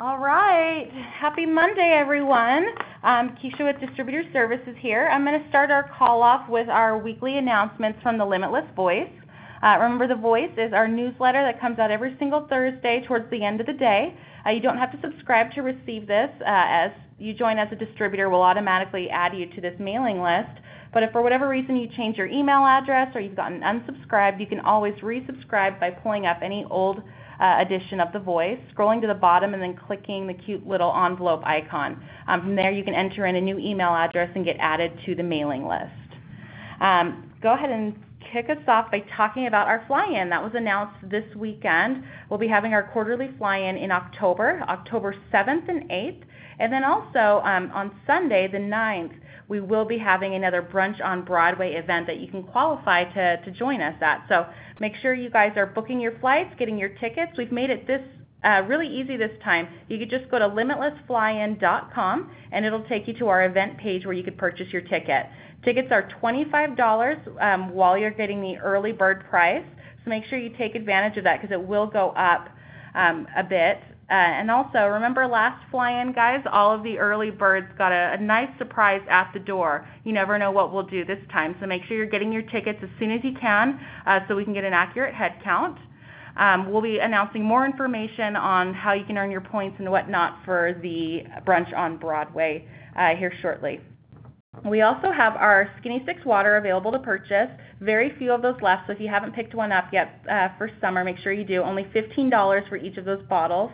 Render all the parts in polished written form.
All right. Happy Monday, everyone. Keisha with Distributor Services here. I'm going to start our call off with our weekly announcements from the Limitless Voice. Remember, the Voice is our newsletter that comes out every single Thursday towards the end of the day. You don't have to subscribe to receive this. As you join as a distributor, we'll automatically add you to this mailing list. But if for whatever reason you change your email address or you've gotten unsubscribed, you can always resubscribe by pulling up any old edition of the Voice, scrolling to the bottom, and then clicking the cute little envelope icon. From there, you can enter in a new email address and get added to the mailing list. Go ahead and kick us off by talking about our fly-in. That was announced this weekend. We'll be having our quarterly fly-in in October 7th and 8th. And then also on Sunday, the 9th, we will be having another Brunch on Broadway event that you can qualify to join us at. So make sure you guys are booking your flights, getting your tickets. We've made it this really easy this time. You could just go to limitlessflyin.com and it'll take you to our event page where you could purchase your ticket. Tickets are $25 while you're getting the early bird price. So make sure you take advantage of that because it will go up a bit. And also, remember last fly-in, guys, all of the early birds got a nice surprise at the door. You never know what we'll do this time, so make sure you're getting your tickets as soon as you can so we can get an accurate head count. We'll be announcing more information on how you can earn your points and whatnot for the Brunch on Broadway here shortly. We also have our Skinny Sticks water available to purchase. Very few of those left, so if you haven't picked one up yet for summer, make sure you do. Only $15 for each of those bottles.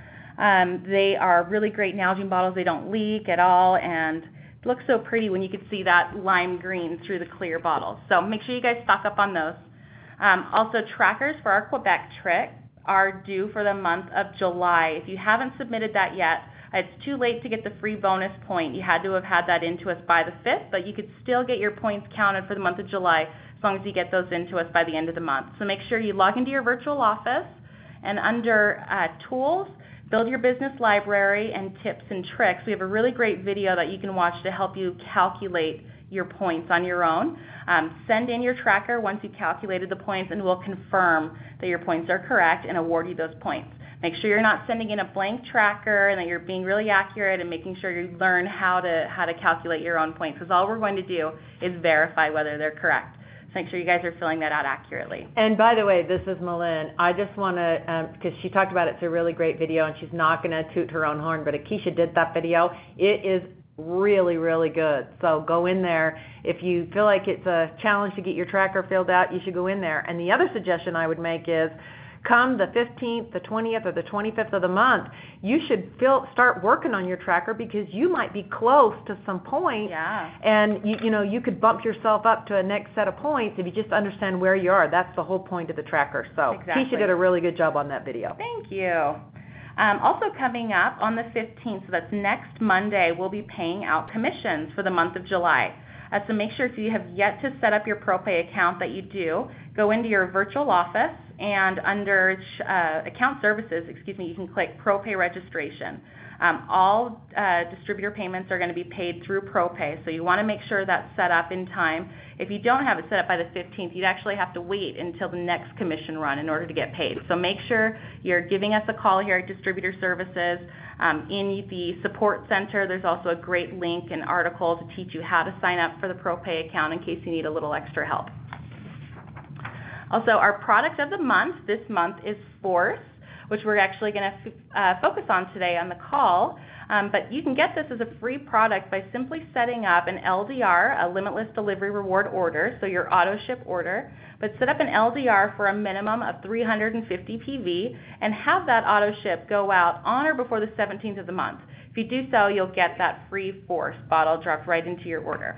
They are really great Nalgene bottles. They don't leak at all and look so pretty when you can see that lime green through the clear bottles. So make sure you guys stock up on those. Also, trackers for our Quebec trip are due for the month of July. If you haven't submitted that yet, it's too late to get the free bonus point. You had to have had that into us by the 5th, but you could still get your points counted for the month of July as long as you get those into us by the end of the month. So make sure you log into your virtual office and under Tools, Build Your Business Library and Tips and Tricks. We have a really great video that you can watch to help you calculate your points on your own. Send in your tracker once you've calculated the points and we'll confirm that your points are correct and award you those points. Make sure you're not sending in a blank tracker and that you're being really accurate and making sure you learn how to calculate your own points because all we're going to do is verify whether they're correct. Make sure you guys are filling that out accurately. And by the way, this is Malin. I just want to, because she talked about it's a really great video and she's not going to toot her own horn, but Keisha did that video. It is really, really good. So go in there. If you feel like it's a challenge to get your tracker filled out, you should go in there. And the other suggestion I would make is come the 15th, the 20th, or the 25th of the month, you should start working on your tracker because you might be close to some points. Yeah. And you could bump yourself up to a next set of points if you just understand where you are. That's the whole point of the tracker. So exactly. Keisha did a really good job on that video. Thank you. Also coming up on the 15th, so that's next Monday, we'll be paying out commissions for the month of July. So make sure if you have yet to set up your ProPay account that you do, go into your virtual office and under account services, you can click ProPay registration. All distributor payments are going to be paid through ProPay, so you want to make sure that's set up in time. If you don't have it set up by the 15th, you'd actually have to wait until the next commission run in order to get paid. So make sure you're giving us a call here at Distributor Services. In the support center, there's also a great link and article to teach you how to sign up for the ProPay account in case you need a little extra help. Also, our product of the month this month is Force, which we're actually going to focus on today on the call. But you can get this as a free product by simply setting up an LDR, a Limitless Delivery Reward order, so your auto ship order. But set up an LDR for a minimum of 350 PV and have that auto ship go out on or before the 17th of the month. If you do so, you'll get that free Force bottle dropped right into your order.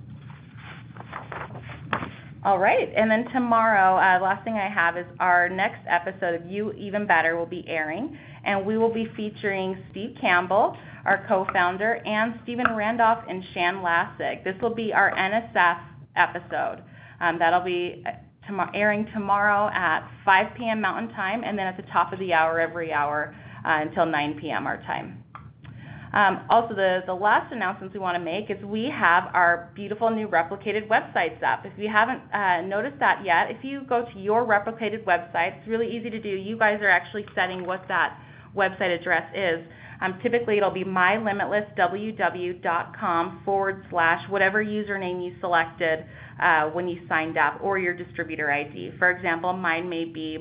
All right, and then tomorrow, last thing I have is our next episode of You Even Better will be airing, and we will be featuring Steve Campbell, our co-founder, and Stephen Randolph and Shan Lassig. This will be our NSF episode. That'll be airing tomorrow at 5 p.m. Mountain Time, and then at the top of the hour every hour until 9 p.m. our time. Also, the last announcements we want to make is we have our beautiful new replicated websites up. If you haven't noticed that yet, if you go to your replicated website, it's really easy to do. You guys are actually setting what that website address is. Typically, it'll be mylimitlessww.com / whatever username you selected when you signed up, or your distributor ID. For example, mine may be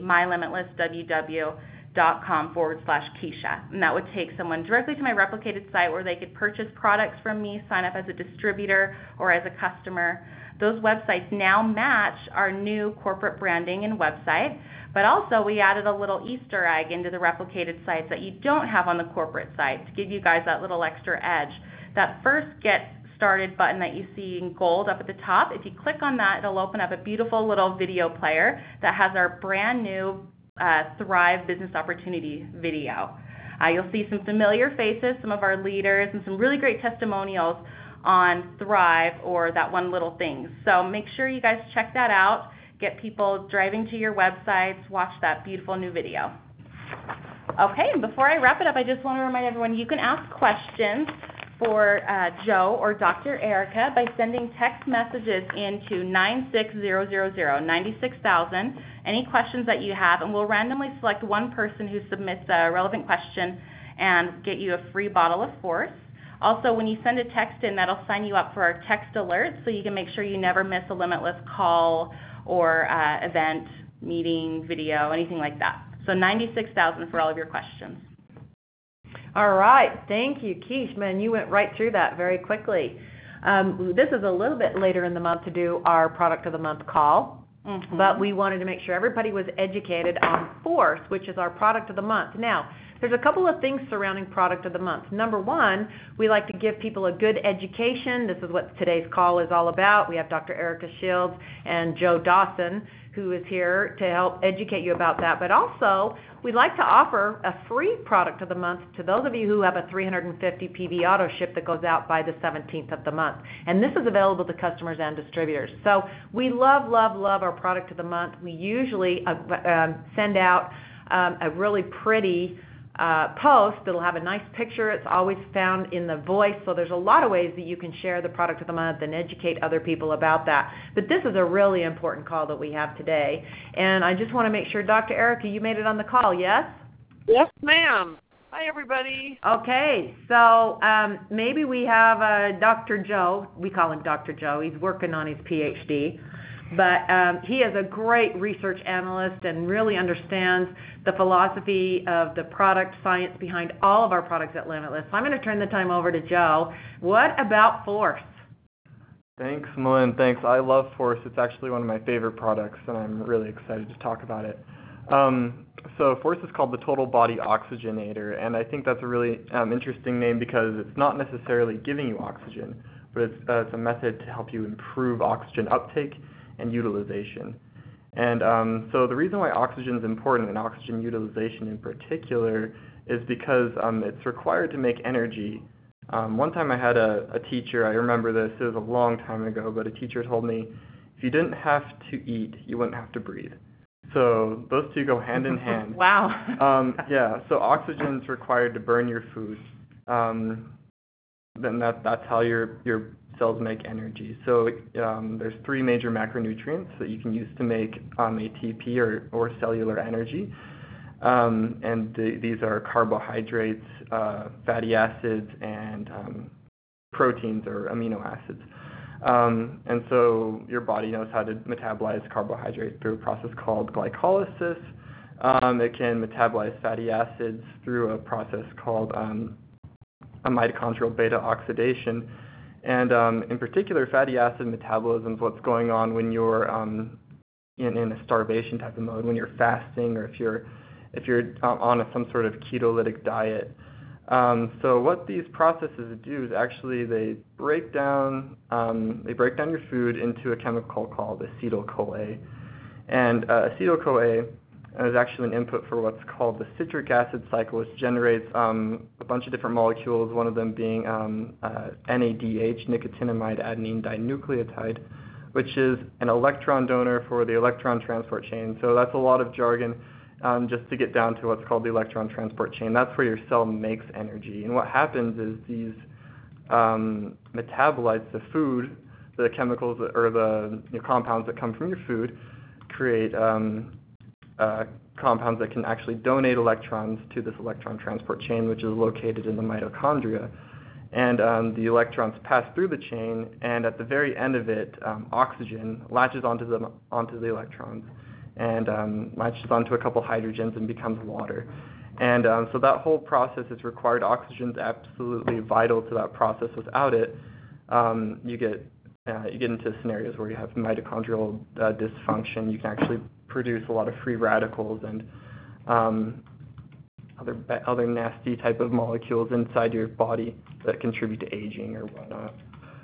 mylimitlessww.com / Keisha, and that would take someone directly to my replicated site where they could purchase products from me, sign up as a distributor or as a customer. Those websites now match our new corporate branding and website, but also we added a little Easter egg into the replicated sites that you don't have on the corporate site to give you guys that little extra edge. That first Get Started button that you see in gold up at the top, if you click on that, it'll open up a beautiful little video player that has our brand new Thrive Business Opportunity video. You'll see some familiar faces, some of our leaders, and some really great testimonials on Thrive or that one little thing. So make sure you guys check that out. Get people driving to your websites, watch that beautiful new video. Okay, and before I wrap it up, I just want to remind everyone you can ask questions for Joe or Dr. Erica by sending text messages into 96000, 96,000, any questions that you have, and we'll randomly select one person who submits a relevant question and get you a free bottle of Force. Also, when you send a text in, that'll sign you up for our text alerts so you can make sure you never miss a Limitless call or event, meeting, video, anything like that. So 96,000 for all of your questions. All right. Thank you, Keish. Man, you went right through that very quickly. This is a little bit later in the month to do our Product of the Month call, but we wanted to make sure everybody was educated on Force, which is our Product of the Month. Now, there's a couple of things surrounding Product of the Month. Number one, we like to give people a good education. This is what today's call is all about. We have Dr. Erica Shields and Joe Dawson, who is here to help educate you about that. But also, we'd like to offer a free Product of the Month to those of you who have a 350 PV auto ship that goes out by the 17th of the month. And this is available to customers and distributors. So we love, love, love our Product of the Month. We usually send out a really pretty post that'll have a nice picture. It's always found in the voice, so there's a lot of ways that you can share the Product of the Month and educate other people about that. But this is a really important call that we have today, and I just want to make sure, Dr. Erica, you made it on the call, yes? Yes, ma'am. Hi, everybody. Okay, so maybe we have Dr. Joe. We call him Dr. Joe. He's working on his PhD. But he is a great research analyst and really understands the philosophy of the product science behind all of our products at Limitless. So I'm going to turn the time over to Joe. What about Force? Thanks, Malin. Thanks. I love Force. It's actually one of my favorite products, and I'm really excited to talk about it. So Force is called the Total Body Oxygenator, and I think that's a really interesting name because it's not necessarily giving you oxygen, but it's a method to help you improve oxygen uptake and utilization. And so the reason why oxygen is important, and oxygen utilization in particular, is because it's required to make energy. One time I had a teacher, I remember this, it was a long time ago, but a teacher told me, if you didn't have to eat, you wouldn't have to breathe. So those two go hand in hand. Wow. Yeah, so oxygen is required to burn your food. Then that's how your cells make energy. So there's three major macronutrients that you can use to make ATP or cellular energy. And these are carbohydrates, fatty acids, and proteins or amino acids. And so your body knows how to metabolize carbohydrates through a process called glycolysis. It can metabolize fatty acids through a process called a mitochondrial beta oxidation. And in particular, fatty acid metabolism is what's going on when you're in a starvation type of mode, when you're fasting, or if you're on some sort of ketolytic diet. So what these processes do is actually they break down your food into a chemical called acetyl-CoA. And acetyl-CoA is actually an input for what's called the citric acid cycle, which generates a bunch of different molecules, one of them being NADH, nicotinamide adenine dinucleotide, which is an electron donor for the electron transport chain. So that's a lot of jargon just to get down to what's called the electron transport chain. That's where your cell makes energy. And what happens is these metabolites, the food, the chemicals or the compounds that come from your food, create compounds that can actually donate electrons to this electron transport chain, which is located in the mitochondria. And the electrons pass through the chain, and at the very end of it, oxygen latches onto the electrons and latches onto a couple hydrogens and becomes water. And so that whole process is required. Oxygen is absolutely vital to that process. Without it, you get into scenarios where you have mitochondrial dysfunction. You can actually produce a lot of free radicals and other nasty type of molecules inside your body that contribute to aging or whatnot.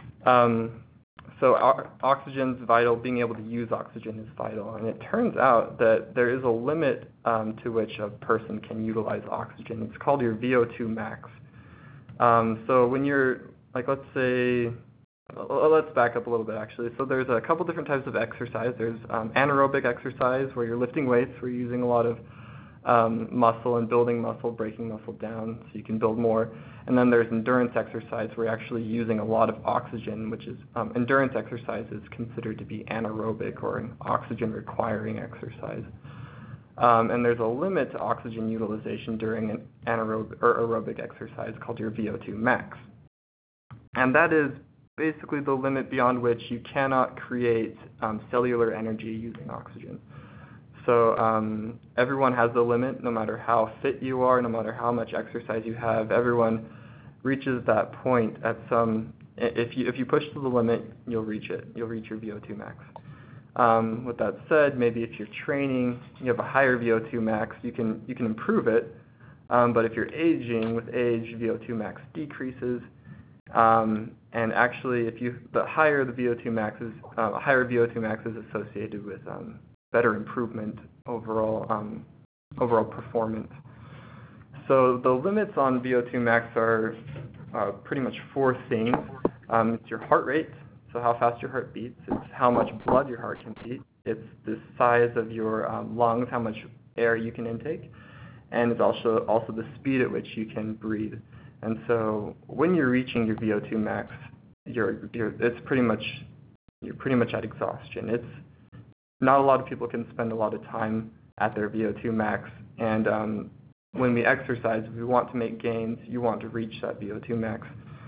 So oxygen is vital. Being able to use oxygen is vital. And it turns out that there is a limit to which a person can utilize oxygen. It's called your VO2 max. So when you're, like, let's back up a little bit, actually. So there's a couple different types of exercise. There's anaerobic exercise, where you're lifting weights, where you're using a lot of muscle and building muscle, breaking muscle down so you can build more. And then there's endurance exercise, where you're actually using a lot of oxygen, which is endurance exercise is considered to be anaerobic or an oxygen requiring exercise. And there's a limit to oxygen utilization during an anaerobic or aerobic exercise called your VO2 max. And that is basically the limit beyond which you cannot create cellular energy using oxygen. So everyone has the limit, no matter how fit you are, no matter how much exercise you have. Everyone reaches that point at some. If you push to the limit, you'll reach it. You'll reach your VO2 max. With that said, maybe if you're training, you have a higher VO2 max, you can improve it. But if you're aging, with age, VO2 max decreases. And actually, the higher the VO2 max is, higher VO2 max is associated with better improvement overall performance. So the limits on VO2 max are pretty much four things. It's your heart rate, so how fast your heart beats. It's how much blood your heart can beat. It's the size of your lungs, how much air you can intake, and it's also the speed at which you can breathe. And so when you're reaching your VO2 max, you're pretty much at exhaustion. It's not a lot of people can spend a lot of time at their VO2 max, and when we exercise, if we want to make gains, you want to reach that VO2 max.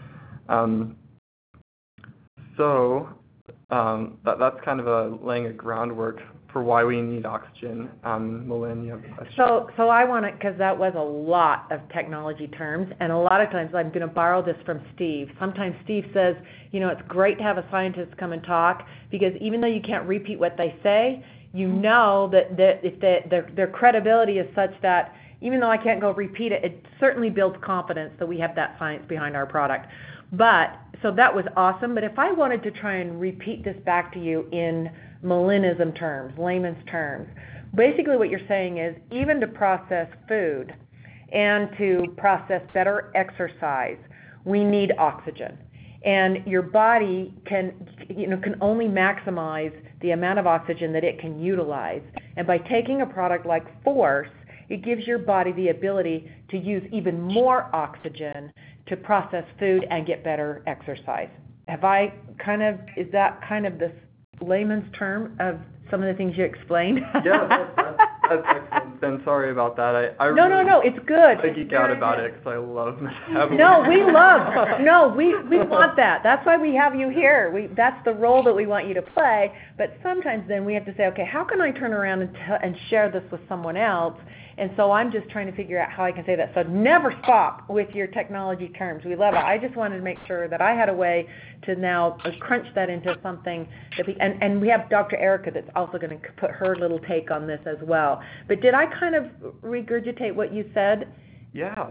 That's kind of laying a groundwork for why we need oxygen. Malin, you have a question? So I want to, because that was a lot of technology terms, and a lot of times I'm going to borrow this from Steve. Sometimes Steve says, it's great to have a scientist come and talk, because even though you can't repeat what they say, you know that if their credibility is such that even though I can't go repeat it, it certainly builds confidence that we have that science behind our product. So that was awesome. But if I wanted to try and repeat this back to you in Malinism terms, layman's terms, basically what you're saying is even to process food and to process better exercise, we need oxygen. And your body can only maximize the amount of oxygen that it can utilize. And by taking a product like Force, it gives your body the ability to use even more oxygen to process food and get better exercise. Is that kind of the layman's term of some of the things you explained? Yeah, that's excellent. Ben, sorry about that. No, it's good. I geek out about it because I love metabolism. We want that. That's why we have you here. That's the role that we want you to play. But sometimes then we have to say, okay, how can I turn around and share this with someone else? And so I'm just trying to figure out how I can say that. So never stop with your technology terms. We love it. I just wanted to make sure that I had a way to now crunch that into something that and we have Dr. Erica that's also going to put her little take on this as well. But did I kind of regurgitate what you said? Yeah.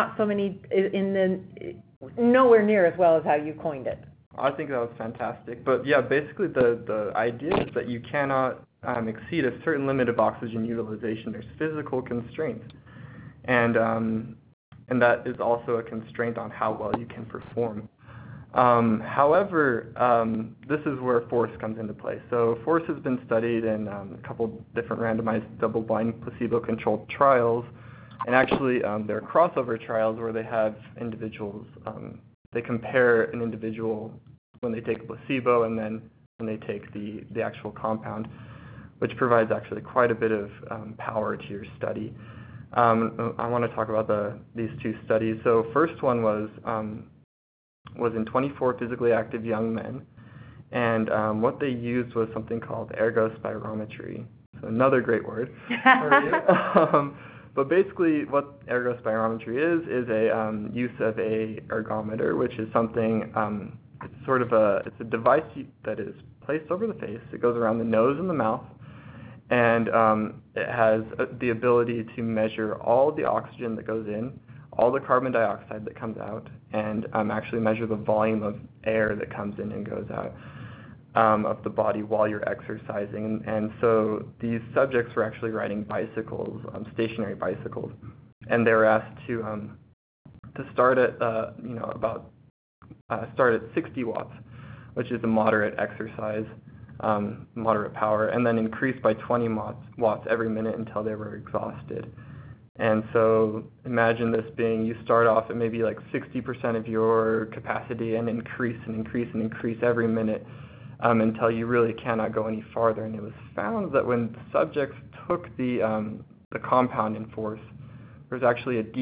Nowhere near as well as how you coined it. I think that was fantastic. But yeah, basically the idea is that you cannot exceed a certain limit of oxygen utilization. There's physical constraints, and that is also a constraint on how well you can perform. However, this is where Force comes into play. So Force has been studied in a couple different randomized double-blind placebo-controlled trials, and actually there are crossover trials where they have individuals, they compare an individual when they take a placebo and then when they take the actual compound. which provides actually quite a bit of power to your study. I want to talk about these two studies. So first one was in 24 physically active young men, and what they used was something called ergospirometry. So another great word for you. But basically, what ergospirometry is a use of a ergometer, which is something. It's a device that is placed over the face. It goes around the nose and the mouth, and it has the ability to measure all the oxygen that goes in, all the carbon dioxide that comes out, and actually measure the volume of air that comes in and goes out of the body while you're exercising. And so these subjects were actually riding bicycles, stationary bicycles, and they were asked to start at start at 60 watts, which is a moderate exercise, moderate power, and then increase by 20 watts every minute until they were exhausted. And so imagine this being, you start off at maybe like 60% of your capacity and increase and increase and increase every minute until you really cannot go any farther. And it was found that when subjects took the compound in force, there was actually an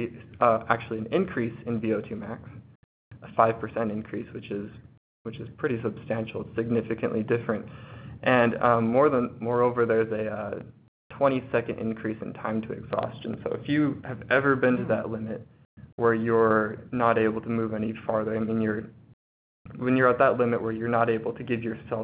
increase in VO2 max, a 5% increase, which is pretty substantial. It's significantly different. And moreover, there's a 20-second increase in time to exhaustion. So if you have ever been to that limit where you're not able to move any farther, I mean, when you're at that limit where you're not able to give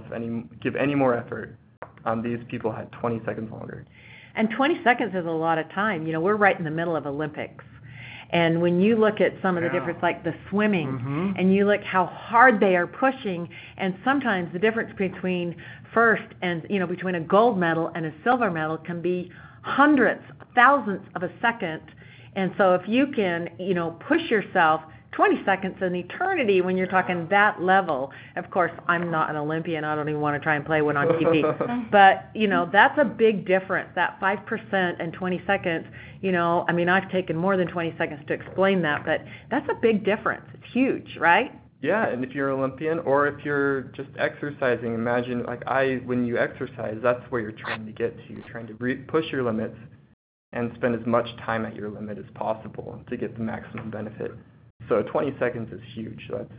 any more effort, these people had 20 seconds longer. And 20 seconds is a lot of time. You know, we're right in the middle of Olympics. And when you look at some of the difference, like the swimming, and you look how hard they are pushing, and sometimes the difference between first and, between a gold medal and a silver medal can be hundreds, thousandths of a second. And so if you can, push yourself, 20 seconds is an eternity when you're talking that level. Of course, I'm not an Olympian. I don't even want to try and play one on TV. But, that's a big difference, that 5% and 20 seconds. I've taken more than 20 seconds to explain that, but that's a big difference. It's huge, right? Yeah, and if you're an Olympian or if you're just exercising, imagine, when you exercise, that's where you're trying to get to. You're trying to push your limits and spend as much time at your limit as possible to get the maximum benefit. So 20 seconds is huge.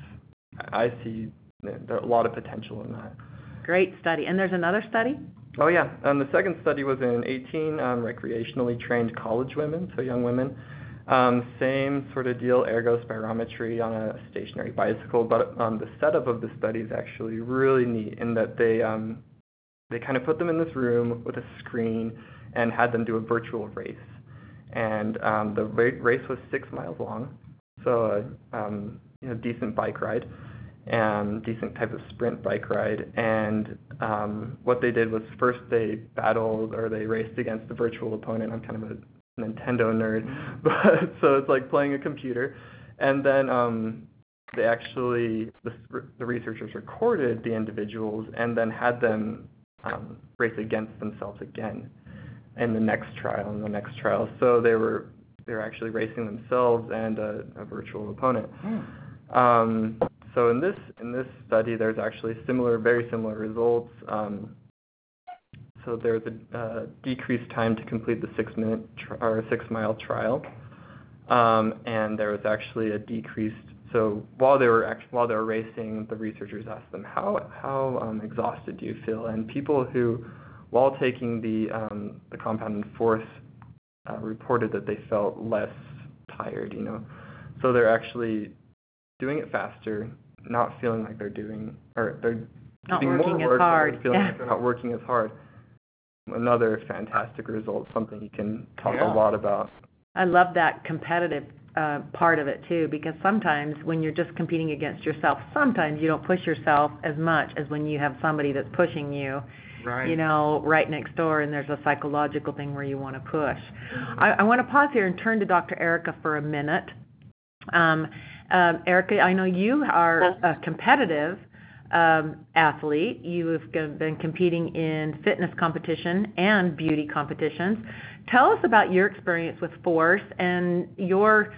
I see a lot of potential in that. Great study. And there's another study? Oh, yeah. The second study was in 18 recreationally trained college women, so young women. Same sort of deal, ergospirometry on a stationary bicycle, but the setup of the study is actually really neat in that they kind of put them in this room with a screen and had them do a virtual race. And the race was 6 miles long. So decent bike ride, and decent type of sprint bike ride. And what they did was first they raced against a virtual opponent. I'm kind of a Nintendo nerd, but so it's like playing a computer. And then the researchers recorded the individuals and then had them race against themselves again in the next trial. So they were actually racing themselves and a virtual opponent. So in this study, there's actually very similar results. So there's a decreased time to complete the 6-mile trial, and there was actually a decreased. So while they were racing, the researchers asked them how exhausted do you feel, and people who, while taking the compound in force, reported that they felt less tired, So they're actually doing it faster, not feeling like they're doing more work, but feeling like they're not working as hard. Another fantastic result, something you can talk a lot about. I love that competitive part of it too, because sometimes when you're just competing against yourself, sometimes you don't push yourself as much as when you have somebody that's pushing you. Right. Right next door, and there's a psychological thing where you want to push. I want to pause here and turn to Dr. Erica for a minute. Erica, I know you are a competitive athlete. You have been competing in fitness competition and beauty competitions. Tell us about your experience with FORCE and your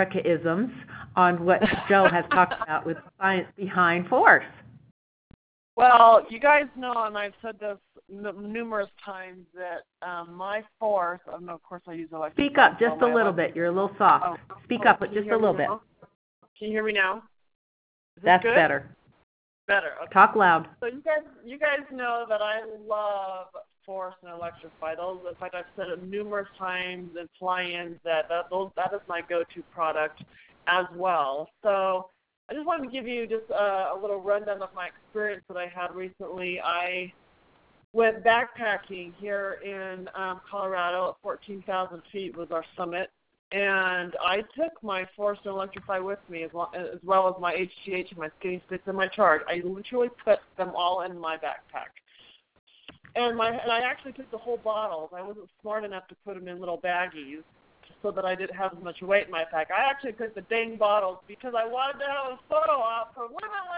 Erica-isms on what Joe has talked about with science behind FORCE. Well, you guys know, and I've said this numerous times, that my force, and of course I use electric. Speak up just a little bit. You're a little soft. Speak up just a little bit. Can you hear me now? That's good? better. Better. Okay. Talk loud. So you guys know that I love Force and Electrify. Those, in fact, I've said it numerous times in fly-ins that is my go-to product as well. So I just wanted to give you just a little rundown of my experience that I had recently. I went backpacking here in Colorado at 14,000 feet was our summit. And I took my Force and Electrify with me as well as my HGH and my Skinny Sticks and my Charge. I literally put them all in my backpack. And I actually took the whole bottles. I wasn't smart enough to put them in little baggies so that I didn't have as much weight in my pack. I actually took the dang bottles because I wanted to have a photo op for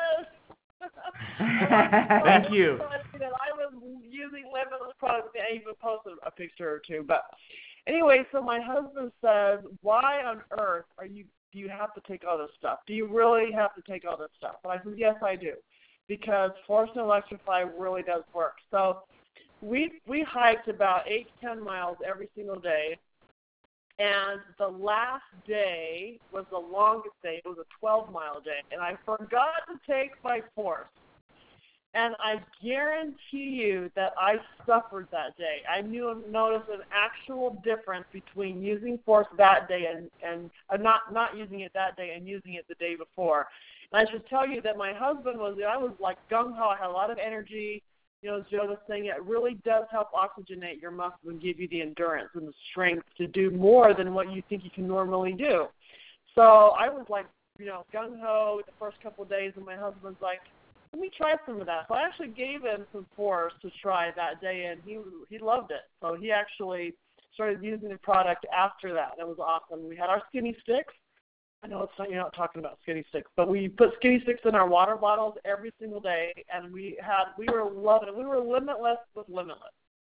Limitless. Thank you. I was using Limitless products. I even posted a picture or two. But anyway, so my husband says, why on earth do you have to take all this stuff? Do you really have to take all this stuff? And I said, yes, I do, because Force and Electrify really does work. So we hiked about 8 to 10 miles every single day, and the last day was the longest day. It was a 12-mile day, and I forgot to take my Force. And I guarantee you that I suffered that day. I noticed an actual difference between using Force that day and not using it that day and using it the day before. And I should tell you that my husband I was like gung-ho. I had a lot of energy. You know, as Joe was saying, it really does help oxygenate your muscles and give you the endurance and the strength to do more than what you think you can normally do. So I was like, gung-ho the first couple of days, and my husband's like, let me try some of that. So I actually gave him some Force to try that day, and he loved it. So he actually started using the product after that. It was awesome. We had our Skinny Sticks. I know you're not talking about Skinny Sticks, but we put Skinny Sticks in our water bottles every single day, and we were loving it. We were limitless with Limitless.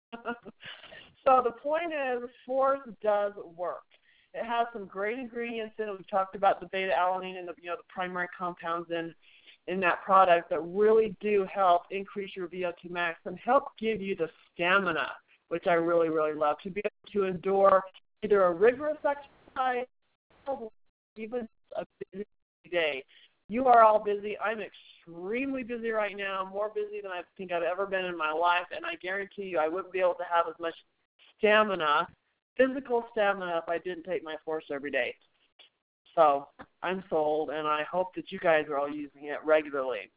So the point is, Force does work. It has some great ingredients in it. We've talked about the beta-alanine and the primary compounds in that product that really do help increase your VO2 max and help give you the stamina, which I really, really love, to be able to endure either a rigorous exercise or even a busy day. You are all busy. I'm extremely busy right now, more busy than I think I've ever been in my life, and I guarantee you I wouldn't be able to have as much stamina, physical stamina, if I didn't take my Force every day. So I'm sold, and I hope that you guys are all using it regularly.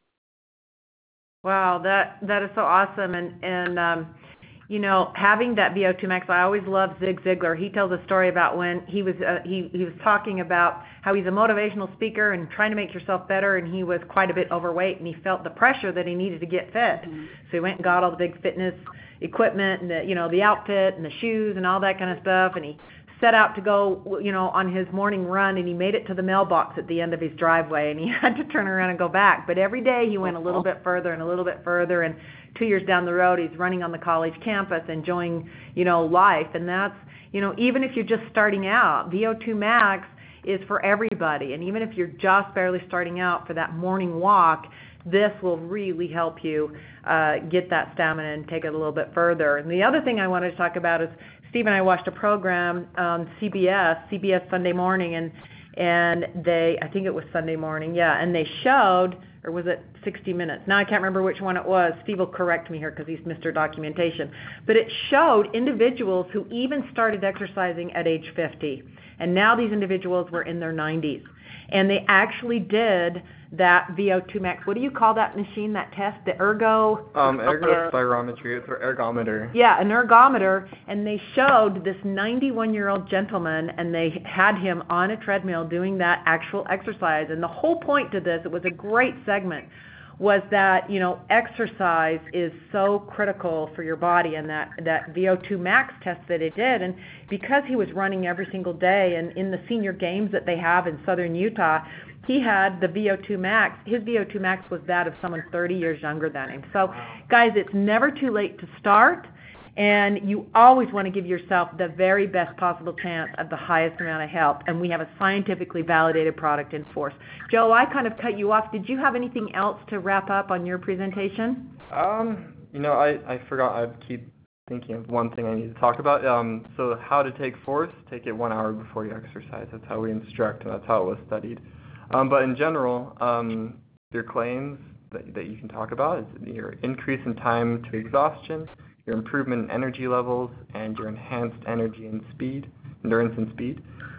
Wow, that is so awesome, and having that VO2 max. I always love Zig Ziglar. He tells a story about when he was talking about how he's a motivational speaker and trying to make yourself better, and he was quite a bit overweight, and he felt the pressure that he needed to get fit. Mm-hmm. So he went and got all the big fitness equipment and the outfit and the shoes and all that kind of stuff, and he set out to go, on his morning run, and he made it to the mailbox at the end of his driveway, and he had to turn around and go back. But every day he went a little bit further and a little bit further, and 2 years down the road, he's running on the college campus, enjoying, life. And that's, even if you're just starting out, VO2 max is for everybody. And even if you're just barely starting out for that morning walk, this will really help you get that stamina and take it a little bit further. And the other thing I wanted to talk about is Steve and I watched a program on CBS Sunday morning, and I think it was Sunday morning, and they showed, or was it 60 Minutes? Now I can't remember which one it was. Steve will correct me here because he's Mr. Documentation. But it showed individuals who even started exercising at age 50, and now these individuals were in their 90s. And they actually did that VO2 max. What do you call that machine, that test? The ergospirometry. It's our ergometer. Yeah, an ergometer. And they showed this 91-year-old gentleman, and they had him on a treadmill doing that actual exercise. And the whole point to this, it was a great segment, was that, exercise is so critical for your body, and that VO2 max test that it did. And because he was running every single day, and in the senior games that they have in southern Utah, he had the VO2 max. His VO2 max was that of someone 30 years younger than him. So, guys, it's never too late to start. And you always want to give yourself the very best possible chance of the highest amount of health. And we have a scientifically validated product in Force. Joe, I kind of cut you off. Did you have anything else to wrap up on your presentation? I forgot. I keep thinking of one thing I need to talk about. So how to take Force, take it 1 hour before you exercise. That's how we instruct, and that's how it was studied. But in general, your claims that you can talk about is your increase in time to exhaustion, your improvement in energy levels, and your enhanced energy and speed, endurance and speed.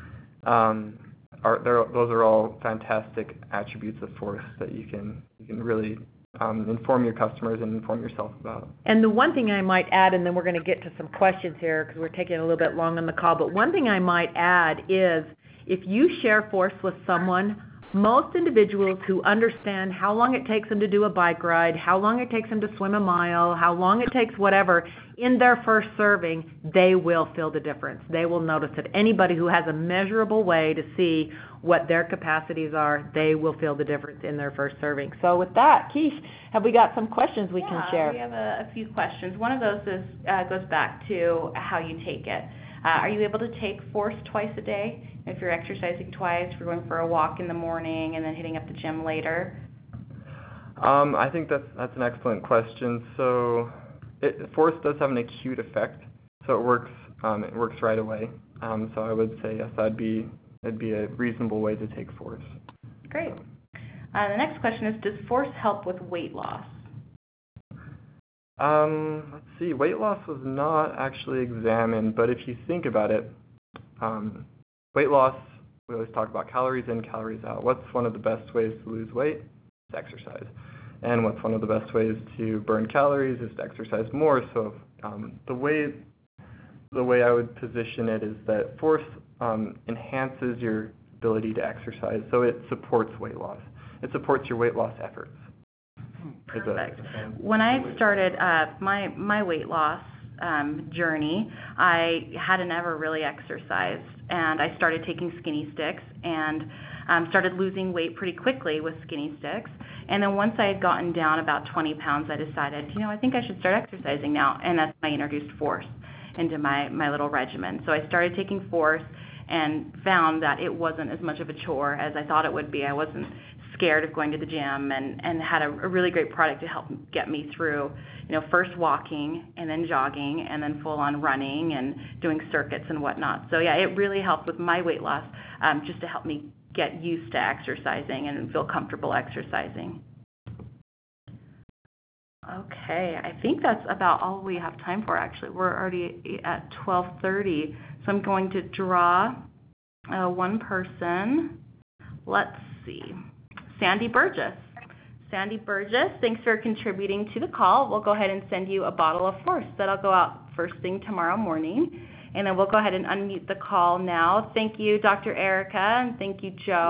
Those are all fantastic attributes of Force that you can really inform your customers and inform yourself about. And the one thing I might add, and then we're going to get to some questions here because we're taking a little bit long on the call, but one thing I might add is if you share Force with someone, most individuals who understand how long it takes them to do a bike ride, how long it takes them to swim a mile, how long it takes whatever, in their first serving, they will feel the difference. They will notice it. Anybody who has a measurable way to see what their capacities are, they will feel the difference in their first serving. So with that, Keish, have we got some questions we can share? We have a few questions. One of those goes back to how you take it. Are you able to take Force twice a day? If you're exercising twice, if you're going for a walk in the morning and then hitting up the gym later? I think that's an excellent question. So Force does have an acute effect, so it works right away. So I would say yes, that'd be a reasonable way to take Force. Great. The next question is, does Force help with weight loss? Let's see. Weight loss was not actually examined, but if you think about it, weight loss, we always talk about calories in, calories out. What's one of the best ways to lose weight? It's exercise. And what's one of the best ways to burn calories is to exercise more. So the way I would position it is that Force enhances your ability to exercise, so it supports weight loss. It supports your weight loss efforts. Perfect. When I started my weight loss journey, I hadn't ever really exercised, and I started taking Skinny Sticks and started losing weight pretty quickly with Skinny Sticks. And then once I had gotten down about 20 pounds, I decided, I think I should start exercising now, and that's when I introduced Force into my little regimen. So I started taking Force and found that it wasn't as much of a chore as I thought it would be. I wasn't scared of going to the gym, and had a really great product to help get me through, first walking and then jogging and then full on running and doing circuits and whatnot. So yeah, it really helped with my weight loss, just to help me get used to exercising and feel comfortable exercising. Okay, I think that's about all we have time for, actually. We're already at 12:30, so I'm going to draw one person. Let's see. Sandy Burgess. Sandy Burgess, thanks for contributing to the call. We'll go ahead and send you a bottle of Force. That'll go out first thing tomorrow morning. And then we'll go ahead and unmute the call now. Thank you, Dr. Erica, and thank you, Joe.